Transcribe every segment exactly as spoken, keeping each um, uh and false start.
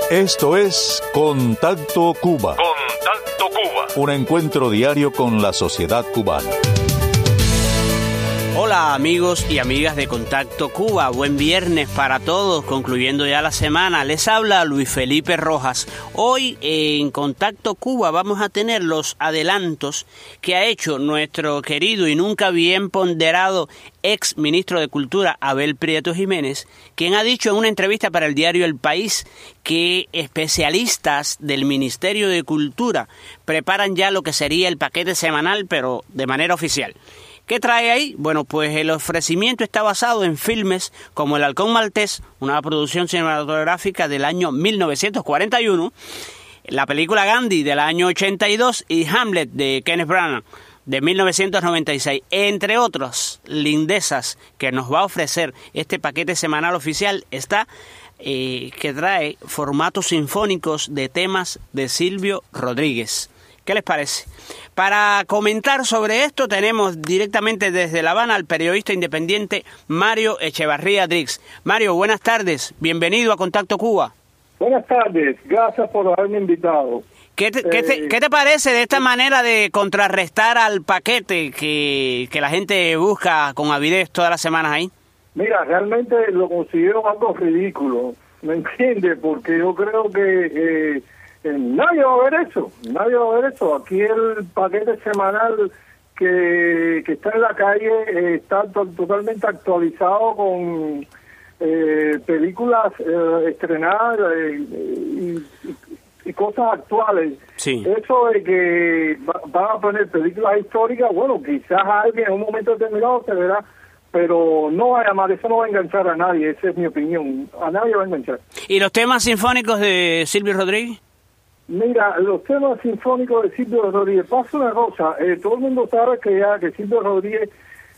Esto es Contacto Cuba. Contacto Cuba. Un encuentro diario con la sociedad cubana. Hola amigos y amigas de Contacto Cuba, buen viernes para todos, concluyendo ya la semana. Les habla Luis Felipe Rojas. Hoy en Contacto Cuba vamos a tener los adelantos que ha hecho nuestro querido y nunca bien ponderado ex ministro de Cultura, Abel Prieto Jiménez, quien ha dicho en una entrevista para el diario El País que especialistas del Ministerio de Cultura preparan ya lo que sería el paquete semanal, pero de manera oficial. ¿Qué trae ahí? Bueno, pues el ofrecimiento está basado en filmes como El Halcón Maltés, una producción cinematográfica del año mil novecientos cuarenta y uno, la película Gandhi del año ochenta y dos y Hamlet de Kenneth Branagh de mil novecientos noventa y seis, entre otras lindezas que nos va a ofrecer este paquete semanal oficial. Está eh, que trae formatos sinfónicos de temas de Silvio Rodríguez. ¿Qué les parece? Para comentar sobre esto tenemos directamente desde La Habana al periodista independiente Mario Echevarría Drix. Mario, buenas tardes, bienvenido a Contacto Cuba. Buenas tardes, gracias por haberme invitado. ¿Qué te, eh, ¿qué te, ¿qué te parece de esta manera de contrarrestar al paquete que, que la gente busca con avidez todas las semanas ahí? Mira, realmente lo considero algo ridículo, ¿me entiendes? Porque yo creo que... Eh, Eh, nadie va a ver eso, nadie va a ver eso. Aquí el paquete semanal que, que está en la calle eh, está to totalmente actualizado con eh, películas eh, estrenadas eh, y, y, y cosas actuales. Sí. Eso de que va, van a poner películas históricas, bueno, quizás alguien en un momento determinado se verá, pero no va a llamar, eso no va a enganchar a nadie, esa es mi opinión, a nadie va a enganchar. ¿Y los temas sinfónicos de Silvio Rodríguez? Mira, los temas sinfónicos de Silvio Rodríguez, pasa una cosa, eh, todo el mundo sabe que ya que Silvio Rodríguez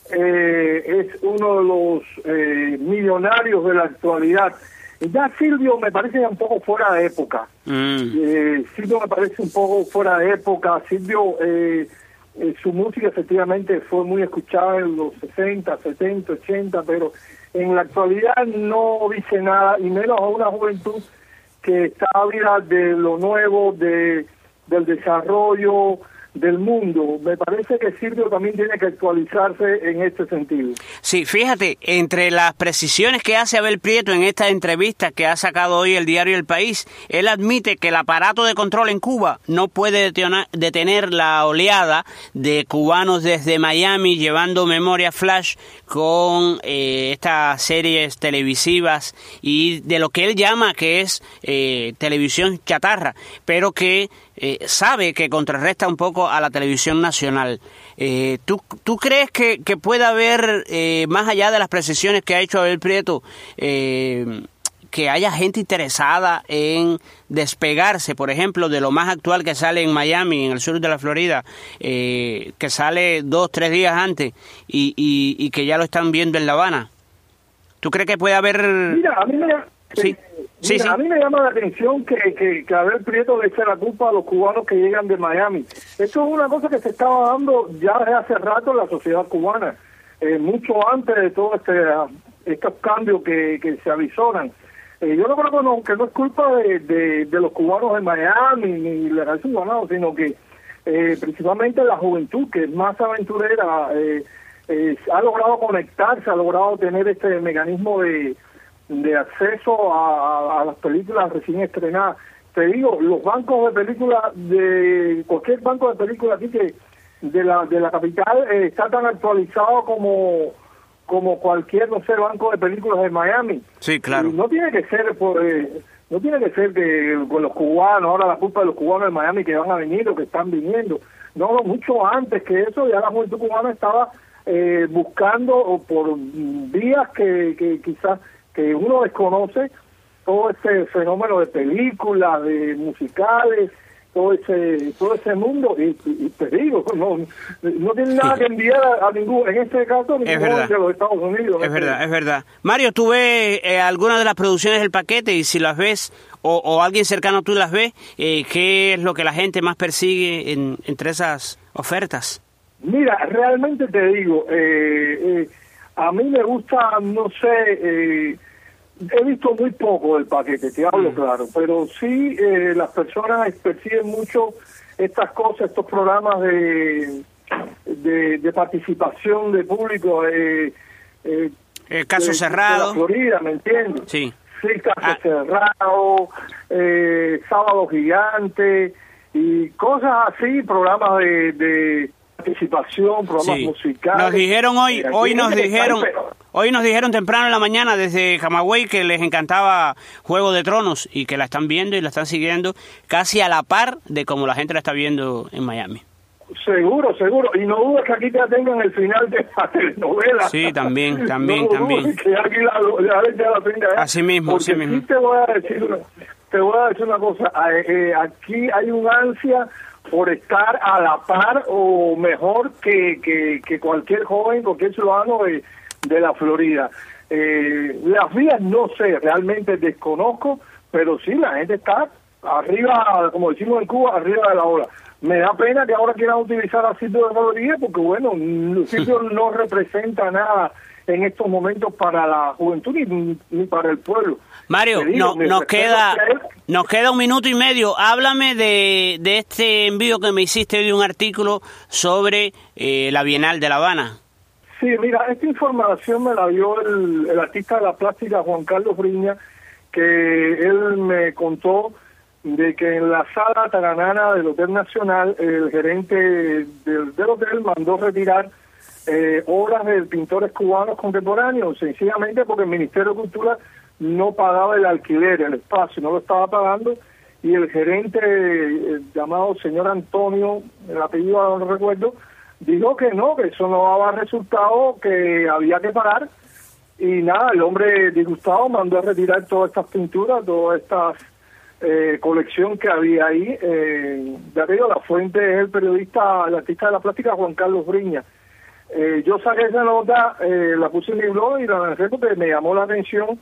eh, es uno de los eh, millonarios de la actualidad. Ya Silvio me parece un poco fuera de época. Mm. Eh, Silvio me parece un poco fuera de época. Silvio, eh, eh, su música efectivamente fue muy escuchada en los sesenta, setenta, ochenta, pero en la actualidad no dice nada, y menos a una juventud que está ávida de lo nuevo, de del desarrollo del mundo. Me parece que Silvio también tiene que actualizarse en este sentido. Sí, fíjate, entre las precisiones que hace Abel Prieto en esta entrevista que ha sacado hoy el diario El País, él admite que el aparato de control en Cuba no puede detener la oleada de cubanos desde Miami llevando memoria flash con eh, estas series televisivas y de lo que él llama que es eh, televisión chatarra, pero que Eh, sabe que contrarresta un poco a la televisión nacional. Eh, ¿tú, ¿Tú crees que, que pueda haber, eh, más allá de las precisiones que ha hecho Abel Prieto, eh, que haya gente interesada en despegarse, por ejemplo, de lo más actual que sale en Miami, en el sur de la Florida, eh, que sale dos, tres días antes y, y, y que ya lo están viendo en La Habana? ¿Tú crees que puede haber...? Mira, a mí me... Sí. Sí, Mira, sí. a mí me llama la atención que, que, que Abel Prieto le eche la culpa a los cubanos que llegan de Miami. Esto es una cosa que se estaba dando ya desde hace rato en la sociedad cubana, eh, mucho antes de todos este, estos cambios que, que se avisoran. Eh, yo no creo que no, que no es culpa de, de, de los cubanos de Miami ni de la raza cubana, sino que eh, principalmente la juventud, que es más aventurera, eh, eh, ha logrado conectarse, ha logrado tener este mecanismo de de acceso a, a las películas recién estrenadas. Te digo, los bancos de películas, de cualquier banco de películas aquí que de la de la capital eh, está tan actualizado como como cualquier, no sé, banco de películas de Miami. Sí, claro. Y no tiene que ser por, eh, no tiene que ser que con los cubanos, ahora la culpa de los cubanos de Miami que van a venir o que están viniendo. No, no, mucho antes que eso ya la juventud cubana estaba eh, buscando o por vías que, que quizás que uno desconoce todo ese fenómeno de películas, de musicales, todo ese todo ese mundo, y, y, y te digo, no, no tiene nada que enviar a, a ningún, en este caso, ninguno de los Estados Unidos. Es verdad, es verdad. Mario, ¿tú ves eh, algunas de las producciones del paquete? Y si las ves, o, o alguien cercano tú las ves, eh, ¿qué es lo que la gente más persigue en, entre esas ofertas? Mira, realmente te digo, eh, eh, a mí me gusta, no sé, eh, he visto muy poco del paquete, te hablo mm. claro, pero sí eh, las personas perciben mucho estas cosas, estos programas de de, de participación de público, eh, eh, el caso de, cerrado, de la Florida, ¿me entiendes? Sí. Sí, caso ah. cerrado, eh, sábado gigante y cosas así, programas de, de participación, programas sí. musicales. Nos dijeron hoy, hoy nos dijeron, hoy nos dijeron temprano en la mañana desde Camagüey que les encantaba Juego de Tronos y que la están viendo y la están siguiendo casi a la par de como la gente la está viendo en Miami. Seguro, seguro. Y no dudes que aquí te tengan el final de la telenovela. Sí, también, también, no también. Que aquí la, la, la, la tenga, ¿eh? Así mismo, Porque así mismo. Sí te voy a decir una, te voy a decir una cosa. Eh, aquí hay un ansia por estar a la par o mejor que, que, que cualquier joven, cualquier ciudadano de, de la Florida. Eh, las vías no sé, realmente desconozco, pero sí, la gente está arriba, como decimos en Cuba, arriba de la ola. Me da pena que ahora quieran utilizar a sitio de Florida porque, bueno, el sitio no representa nada en estos momentos para la juventud ni, ni para el pueblo. Mario, digo, no, nos queda nos queda un minuto y medio. Háblame de, de este envío que me hiciste de un artículo sobre eh, la Bienal de La Habana. Sí, mira, esta información me la dio el, el artista de la plástica Juan Carlos Briña, que él me contó de que en la sala taranana del Hotel Nacional el gerente del, del hotel mandó retirar eh, obras de pintores cubanos contemporáneos, sencillamente porque el Ministerio de Cultura no pagaba el alquiler, el espacio, no lo estaba pagando, y el gerente eh, llamado señor Antonio, el apellido no recuerdo, dijo que no, que eso no daba resultado, que había que pagar, y nada, el hombre disgustado mandó a retirar todas estas pinturas, todas estas Eh, colección que había ahí. Eh, ya te digo, la fuente es el periodista, el artista de la plástica Juan Carlos Briña. Eh, yo saqué esa nota, eh, la puse en mi blog y la lancé porque me llamó la atención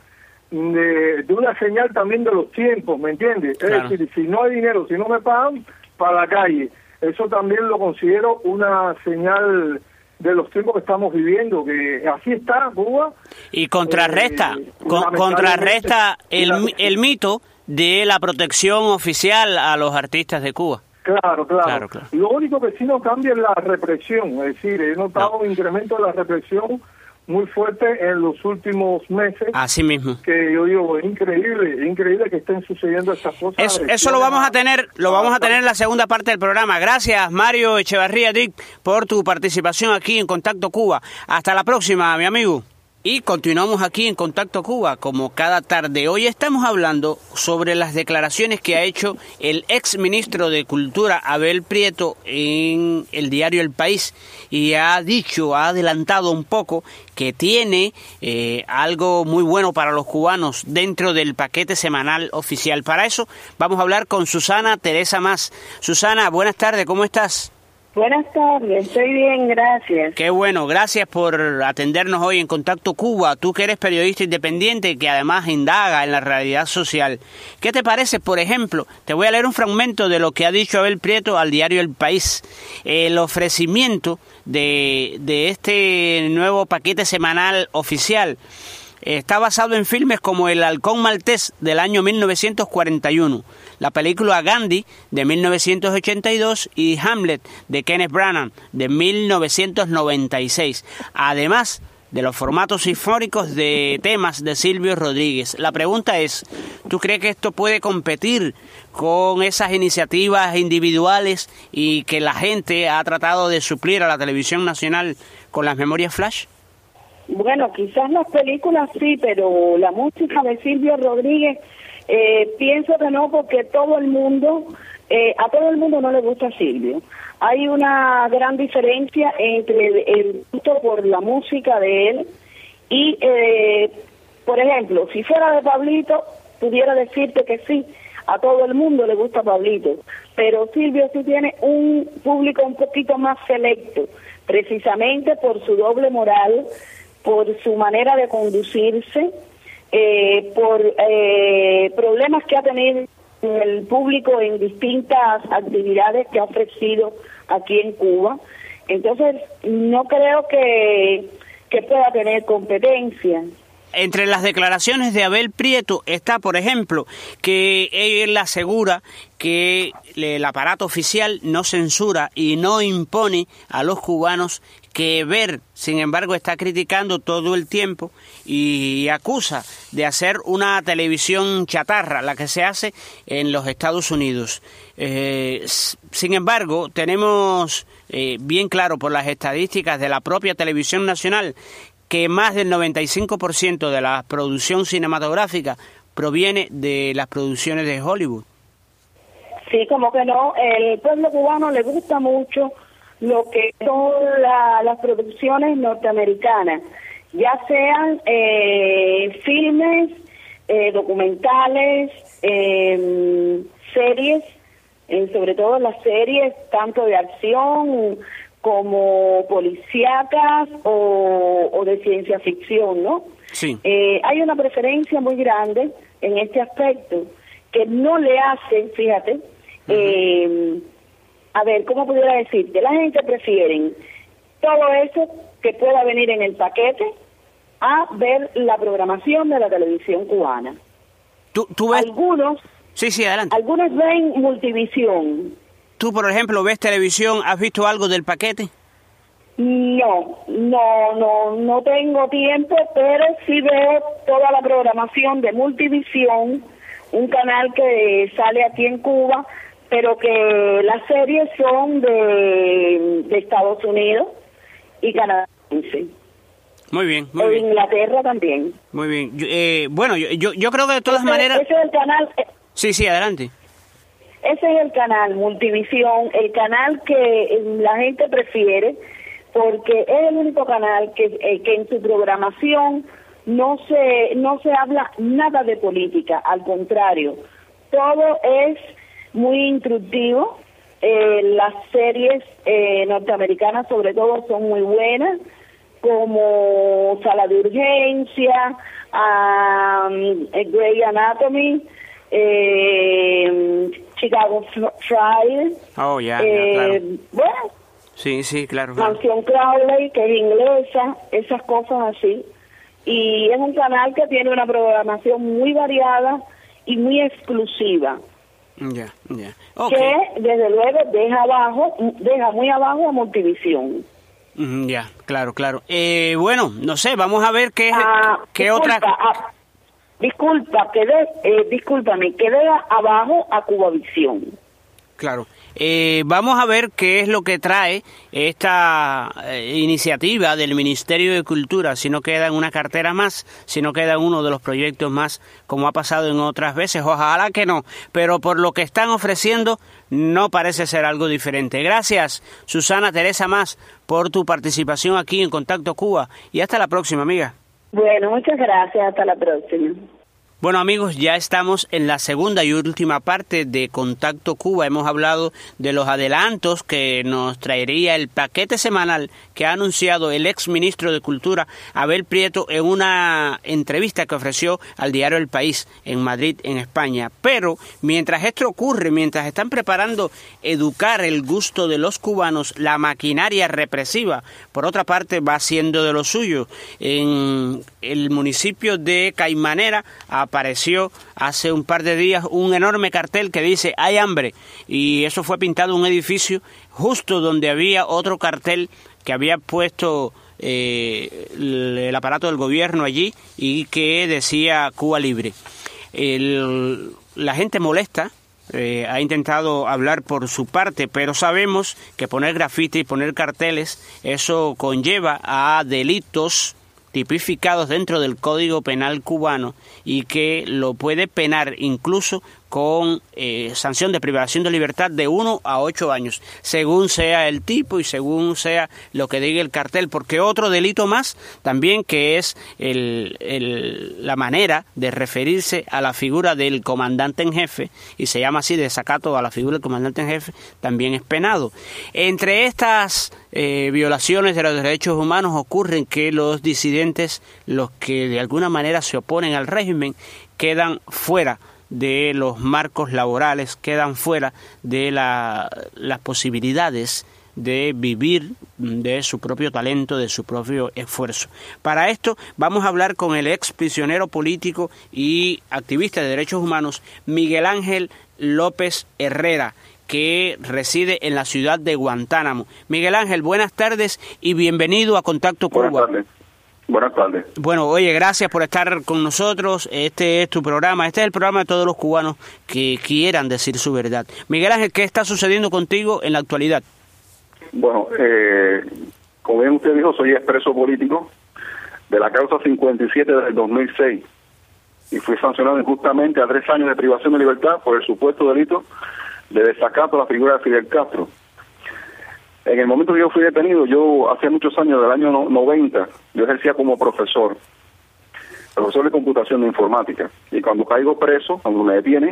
de, de una señal también de los tiempos, ¿me entiendes? Claro. Es decir, si no hay dinero, si no me pagan, para la calle. Eso también lo considero una señal de los tiempos que estamos viviendo, que así está Cuba. Y contrarresta, eh, con, contrarresta el, el mito de la protección oficial a los artistas de Cuba. Claro, claro. claro, claro. Lo único que sí no cambia es la represión, es decir, he notado no. un incremento de la represión muy fuerte en los últimos meses. Así mismo. Que yo digo, es increíble, es increíble que estén sucediendo estas cosas. Eso, eso lo vamos a tener, lo vamos a tener en la segunda parte del programa. Gracias, Mario Echevarría Dick, por tu participación aquí en Contacto Cuba. Hasta la próxima, mi amigo. Y continuamos aquí en Contacto Cuba, como cada tarde. Hoy estamos hablando sobre las declaraciones que ha hecho el ex ministro de Cultura, Abel Prieto, en el diario El País. Y ha dicho, ha adelantado un poco que tiene eh, algo muy bueno para los cubanos dentro del paquete semanal oficial. Para eso vamos a hablar con Susana Teresa Mas. Susana, buenas tardes, ¿cómo estás? Buenas tardes, estoy bien, gracias. Qué bueno, gracias por atendernos hoy en Contacto Cuba. Tú que eres periodista independiente que además indaga en la realidad social. ¿Qué te parece, por ejemplo? Te voy a leer un fragmento de lo que ha dicho Abel Prieto al diario El País. El ofrecimiento de, de este nuevo paquete semanal oficial está basado en filmes como El Halcón Maltés del año mil novecientos cuarenta y uno, la película Gandhi de mil novecientos ochenta y dos y Hamlet de Kenneth Branagh de mil novecientos noventa y seis, además de los formatos sinfónicos de temas de Silvio Rodríguez. La pregunta es, ¿tú crees que esto puede competir con esas iniciativas individuales y que la gente ha tratado de suplir a la televisión nacional con las memorias flash? Bueno, quizás las películas sí, pero la música de Silvio Rodríguez eh, pienso que no, porque todo el mundo, eh, a todo el mundo no le gusta Silvio. Hay una gran diferencia entre el gusto por la música de él y, eh, por ejemplo, si fuera de Pablito, pudiera decirte que sí, a todo el mundo le gusta Pablito, pero Silvio sí tiene un público un poquito más selecto, precisamente por su doble moral, por su manera de conducirse, eh, por eh, problemas que ha tenido el público en distintas actividades que ha ofrecido aquí en Cuba. Entonces, no creo que, que pueda tener competencia. entre las declaraciones de Abel Prieto está, por ejemplo, que él asegura que el aparato oficial no censura y no impone a los cubanos que ver. Sin embargo, está criticando todo el tiempo y acusa de hacer una televisión chatarra, la que se hace en los Estados Unidos. Eh, sin embargo, tenemos eh, bien claro por las estadísticas de la propia televisión nacional que más del noventa y cinco por ciento de la producción cinematográfica proviene de las producciones de Hollywood. Sí, como que no, el pueblo cubano le gusta mucho lo que son la, las producciones norteamericanas, ya sean eh, filmes, eh, documentales, eh, series, eh, sobre todo las series tanto de acción como policíacas o, o de ciencia ficción, ¿no? Sí. Eh, hay una preferencia muy grande en este aspecto que no le hacen, fíjate, uh-huh. eh, a ver, ¿cómo pudiera decirte? La gente prefiere todo eso que pueda venir en el paquete a ver la programación de la televisión cubana. ¿Tú, tú ves? Algunos, sí, sí, adelante. Algunos ven Multivisión. ¿Tú, por ejemplo, ves televisión? ¿Has visto algo del paquete? No, no, no, no tengo tiempo, pero sí veo toda la programación de Multivisión, un canal que sale aquí en Cuba, pero que las series son de, de Estados Unidos y Canadá. Muy bien, muy o bien. Inglaterra también. Muy bien. Yo, eh, bueno, yo, yo, yo creo que de todas ese, maneras... Ese es el canal... Sí, sí, adelante. Ese es el canal Multivisión, el canal que la gente prefiere, porque es el único canal que, eh, que en su programación no se, no se habla nada de política, al contrario, todo es muy instructivo. Eh, las series eh, norteamericanas sobre todo son muy buenas, como Sala de Urgencia, um, Grey Anatomy, eh, Chicago Fire. Oh, ya, eh, ya, claro. Bueno, sí, sí, claro, claro. Mansión Crowley, que es inglesa, esas cosas así. Y es un canal que tiene una programación muy variada y muy exclusiva. Ya, yeah, ya. Yeah. Okay. Que desde luego deja abajo, deja muy abajo a Multivisión. Mm, ya, yeah, claro, claro. Eh, bueno, no sé, vamos a ver qué, ah, qué disculpa, otra... Ah, disculpa, que de, eh, discúlpame, que deja abajo a Cubavisión. Claro. Eh, vamos a ver qué es lo que trae esta eh, iniciativa del Ministerio de Cultura, si no queda en una cartera más, si no queda en uno de los proyectos más, como ha pasado en otras veces. Ojalá que no, pero por lo que están ofreciendo no parece ser algo diferente. Gracias, Susana Teresa Mas, por tu participación aquí en Contacto Cuba, y hasta la próxima, amiga. Bueno, muchas gracias, hasta la próxima. Bueno, amigos, ya estamos en la segunda y última parte de Contacto Cuba. Hemos hablado de los adelantos que nos traería el paquete semanal que ha anunciado el ex ministro de Cultura, Abel Prieto, en una entrevista que ofreció al diario El País en Madrid, en España. Pero mientras esto ocurre, mientras están preparando educar el gusto de los cubanos, la maquinaria represiva, por otra parte, va haciendo de lo suyo. En el municipio de Caimanera apareció hace un par de días un enorme cartel que dice "hay hambre", y eso fue pintado en un edificio justo donde había otro cartel que había puesto eh, el, el aparato del gobierno allí y que decía "Cuba libre". El, la gente molesta. Eh, ha intentado hablar por su parte, pero sabemos que poner grafiti y poner carteles, eso conlleva a delitos tipificados dentro del Código Penal cubano y que lo puede penar incluso con eh, sanción de privación de libertad de uno a ocho años, según sea el tipo y según sea lo que diga el cartel, porque otro delito más también, que es el, el, la manera de referirse a la figura del comandante en jefe, y se llama así, desacato a la figura del comandante en jefe, también es penado. Entre estas eh, violaciones de los derechos humanos ocurren que los disidentes, los que de alguna manera se oponen al régimen, quedan fuera de los marcos laborales, quedan fuera de la, las posibilidades de vivir de su propio talento, de su propio esfuerzo. Para esto vamos a hablar con el ex prisionero político y activista de derechos humanos, Miguel Ángel López Herrera, que reside en la ciudad de Guantánamo. Miguel Ángel, buenas tardes y bienvenido a Contacto Cuba. Buenas tardes. Buenas tardes. Bueno, oye, gracias por estar con nosotros. Este es tu programa, este es el programa de todos los cubanos que quieran decir su verdad. Miguel Ángel, ¿qué está sucediendo contigo en la actualidad? Bueno, eh, como bien usted dijo, soy expreso político de la causa cincuenta y siete del dos mil seis y fui sancionado injustamente a tres años de privación de libertad por el supuesto delito de desacato a la figura de Fidel Castro. En el momento que yo fui detenido, yo hace muchos años, del año noventa, yo ejercía como profesor, profesor de computación de informática. Y cuando caigo preso, cuando me detienen,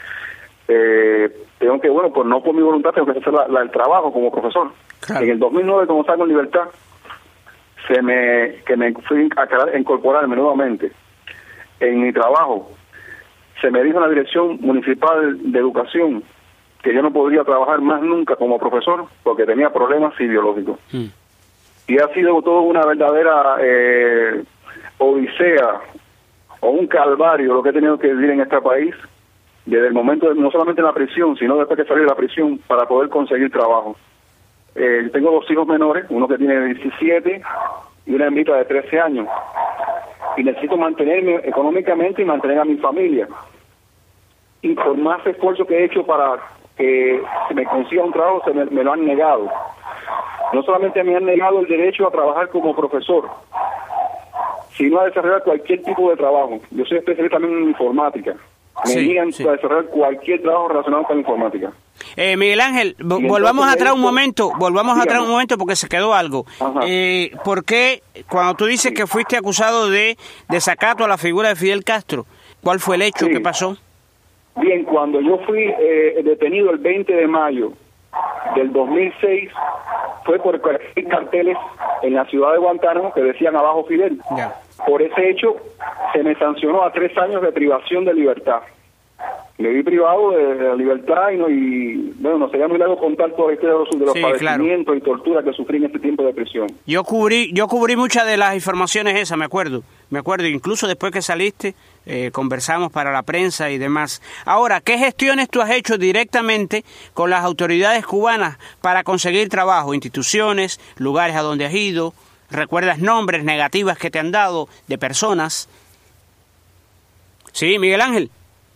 eh, tengo que, bueno, pues no por mi voluntad, tengo que hacer la, la, el trabajo como profesor. Claro. En el dos mil nueve, cuando salgo en libertad, se me, que me fui a, a incorporarme nuevamente en mi trabajo, se me dijo en la Dirección Municipal de Educación que yo no podría trabajar más nunca como profesor porque tenía problemas ideológicos. Mm. Y ha sido todo una verdadera eh, odisea o un calvario lo que he tenido que vivir en este país desde el momento, de, no solamente en la prisión, sino después de salir de la prisión para poder conseguir trabajo. Eh, tengo dos hijos menores, uno que tiene diecisiete y una hembrita de trece años. Y necesito mantenerme económicamente y mantener a mi familia. Y por más esfuerzo que he hecho para que se me consiga un trabajo, se me, me lo han negado. No solamente me han negado el derecho a trabajar como profesor, sino a desarrollar cualquier tipo de trabajo. Yo soy especialista también en informática. Me sí, niegan sí. a desarrollar cualquier trabajo relacionado con la informática. Eh, Miguel Ángel, vo- volvamos atrás un momento, volvamos dígame. atrás un momento porque se quedó algo. Eh, ¿Por qué cuando tú dices sí. que fuiste acusado de desacato a la figura de Fidel Castro, cuál fue el hecho? Sí. ¿Qué pasó? Bien, cuando yo fui eh, detenido el veinte de mayo del dos mil seis, fue por carteles en la ciudad de Guantánamo que decían abajo Fidel. Yeah. Por ese hecho se me sancionó a tres años de privación de libertad. Me vi privado de, de la libertad y, no, y bueno, no sería muy largo contar toda la historia de los, de los sí, padecimientos claro. y torturas que sufrí en este tiempo de prisión. Yo cubrí, yo cubrí muchas de las informaciones esas, me acuerdo, me acuerdo, incluso después que saliste, eh, conversamos para la prensa y demás. Ahora, ¿qué gestiones tú has hecho directamente con las autoridades cubanas para conseguir trabajo? Instituciones, lugares a donde has ido, ¿recuerdas nombres, negativas que te han dado de personas? Sí, Miguel Ángel.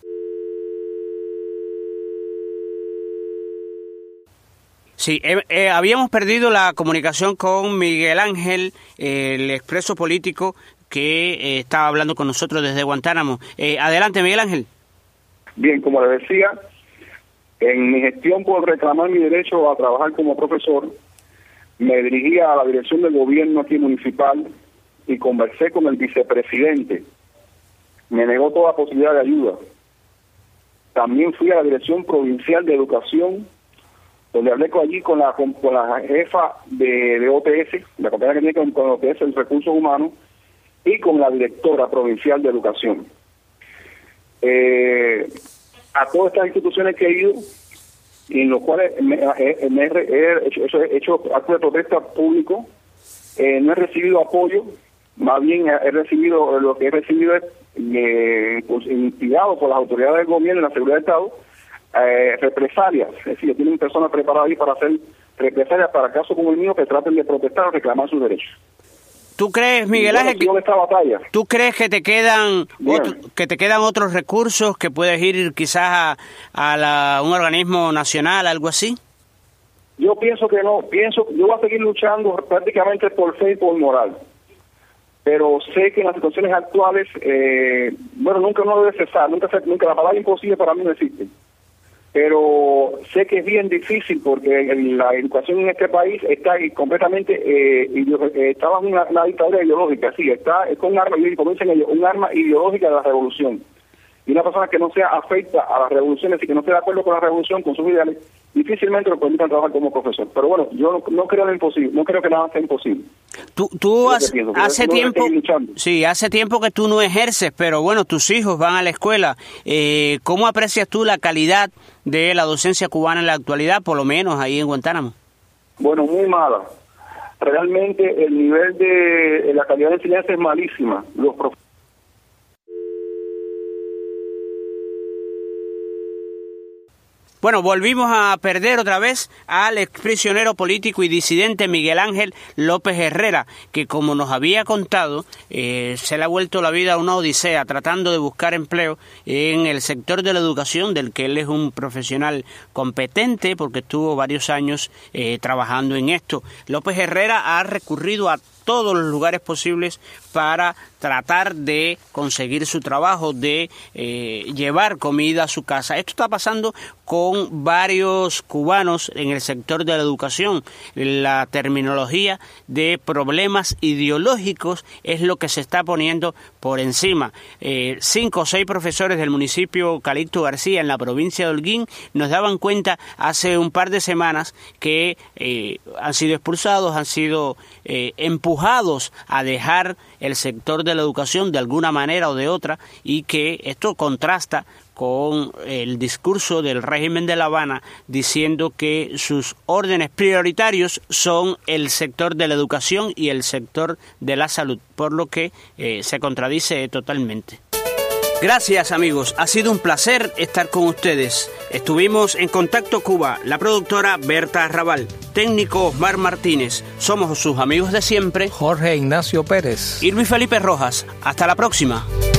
Sí, eh, eh, habíamos perdido la comunicación con Miguel Ángel, eh, el expreso político que eh, estaba hablando con nosotros desde Guantánamo. Eh, adelante, Miguel Ángel. Bien, como le decía, en mi gestión por reclamar mi derecho a trabajar como profesor, me dirigí a la dirección del gobierno aquí municipal y conversé con el vicepresidente. Me negó toda posibilidad de ayuda. También fui a la dirección provincial de educación, donde hablé con allí con la con, con la jefa de, de O T S, la compañía que tiene con, con O T S, el Recursos Humanos, y con la directora provincial de educación. Eh, a todas estas instituciones que he ido, en los cuales me, me, me he, hecho, he hecho actos de protesta público, eh, no he recibido apoyo, más bien he recibido, lo que he recibido es eh, pues, instigado por las autoridades del gobierno y la seguridad del Estado, Eh, represalias, es decir, tienen personas preparadas ahí para hacer represalias para casos como el mío que traten de protestar o reclamar sus derechos. ¿Tú crees, Miguel Ángel, que, esta batalla. ¿tú crees que te quedan otro, que te quedan otros recursos, que puedes ir quizás a, a la, un organismo nacional, algo así? Yo pienso que no, pienso yo voy a seguir luchando prácticamente por fe y por moral. Pero sé que en las situaciones actuales, eh, bueno, nunca uno debe cesar, nunca, nunca la palabra imposible para mí no existe. Pero sé que es bien difícil porque la educación en este país está completamente, eh, eh, está bajo una, una dictadura ideológica, sí, está es con un arma, como dicen ellos, un arma ideológica de la revolución. Y una persona que no sea afecta a las revoluciones y que no esté de acuerdo con la revolución, con sus ideales, difícilmente lo permitan trabajar como profesor. Pero bueno, yo no, no creo en lo imposible, no creo que nada sea imposible. Tú, tú hace, pienso, hace tiempo, sí, hace tiempo que tú no ejerces, pero bueno, tus hijos van a la escuela. Eh, ¿Cómo aprecias tú la calidad de la docencia cubana en la actualidad, por lo menos ahí en Guantánamo? Bueno, muy mala. Realmente el nivel de la calidad de enseñanza es malísima. Los profesores Bueno, volvimos a perder otra vez al exprisionero político y disidente Miguel Ángel López Herrera, que como nos había contado, eh, se le ha vuelto la vida una odisea tratando de buscar empleo en el sector de la educación, del que él es un profesional competente porque estuvo varios años eh, trabajando en esto. López Herrera ha recurrido a todos los lugares posibles para tratar de conseguir su trabajo, de eh, llevar comida a su casa. Esto está pasando con varios cubanos en el sector de la educación. La terminología de problemas ideológicos es lo que se está poniendo por encima. Eh, cinco o seis profesores del municipio Calixto García en la provincia de Holguín nos daban cuenta hace un par de semanas que eh, han sido expulsados, han sido eh, empujados a dejar el sector de la educación de alguna manera o de otra, y que esto contrasta con el discurso del régimen de La Habana diciendo que sus órdenes prioritarios son el sector de la educación y el sector de la salud, por lo que eh, se contradice totalmente. Gracias, amigos, ha sido un placer estar con ustedes. Estuvimos en Contacto Cuba, la productora Berta Arrabal, técnico Osmar Martínez. Somos sus amigos de siempre, Jorge Ignacio Pérez y Luis Felipe Rojas. Hasta la próxima.